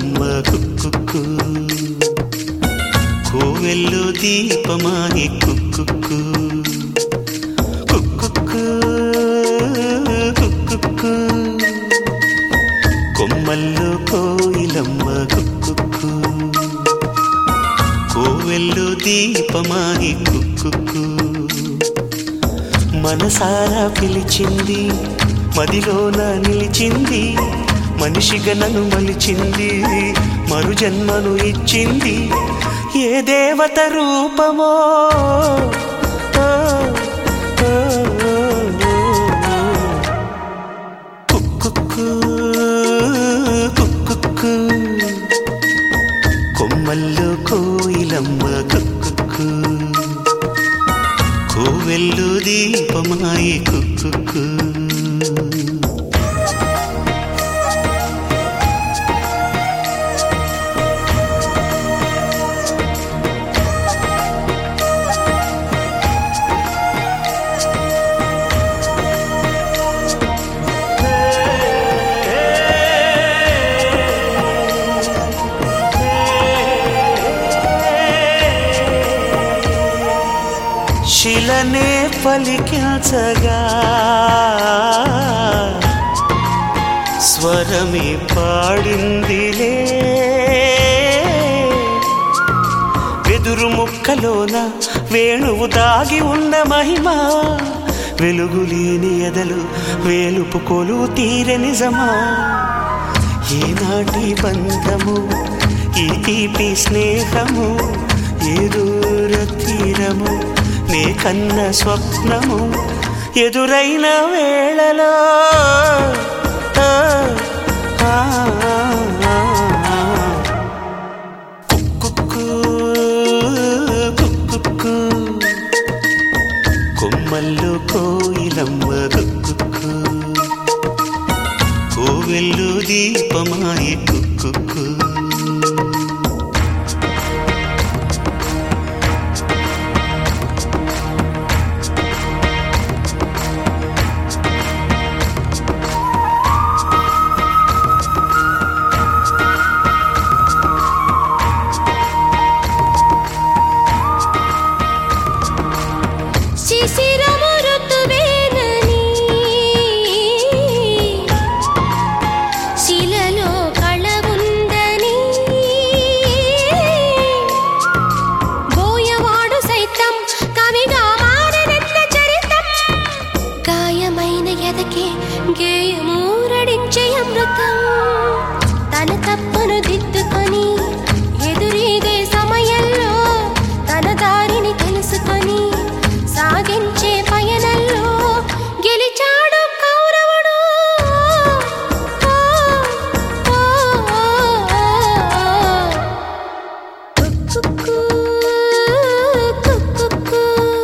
కోయిలమ్మ కుక్కు కోవెల్లో దీపమాయి కుక్కు కుక్కు కుక్కు కొమ్మల్లో కోయిలమ్మ కుక్కు కోవెల్లో దీపమాయి కుక్కు మనసారా పిలిచింది మదిలోన నిలిచింది మనిషిగా నన్ను మలిచింది మరు జన్మను ఇచ్చింది ఏ దేవత రూపమో కుక్కు కుక్కు కొమ్మల్లో కోయిలమ్మ కుక్కు కోవెల్లో దీపమాయి కుక్కు శిలనే పలికించగా స్వరమే పాడిందిలే వెదురు ముక్కలోన వేణువు దాగి ఉన్న మహిమ వెలుగులేని ఎదలు వేలుపు కొలువు తీరె నిజమా ఏనాటి బంధము ఈ తీపి స్నేహము ఏ దూర తీరము నే కన్న స్వప్నము ఎదురైన వేళలో కుక్కు కుక్కు కొమ్మల్లో కోయిలమ్మ కుక్కు కోవెల్లో దీపమాయి కుక్కు గేయమూరడించే అమృతం తన తప్పును దిద్దుకొని ఎదురీదే సమయంలో తన దారిని తెలుసుకొని సాగించే పయనంలో గెలిచాడు కౌరవుడు కుక్కు కుక్కు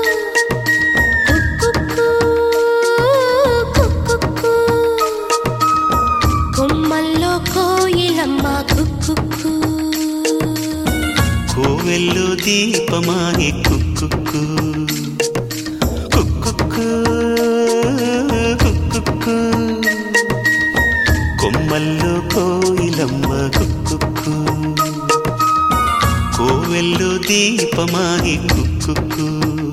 కొమ్మల్లో కోయిలమ్మ కుక్కు కోవెల్లో దీపమాయి కుక్కు కుక్కు కుక్కు కొమ్మల్లో కోయిలమ్మ కుక్కు కోవెల్లో దీపమాయి కుక్కు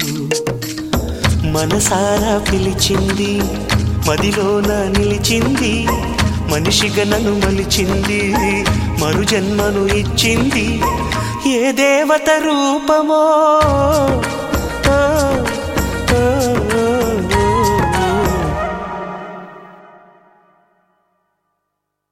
మనసారా పిలిచింది మదిలోన నిలిచింది మనిషిగా నన్ను మలిచింది మరు జన్మను ఇచ్చింది ఏ దేవత రూపమో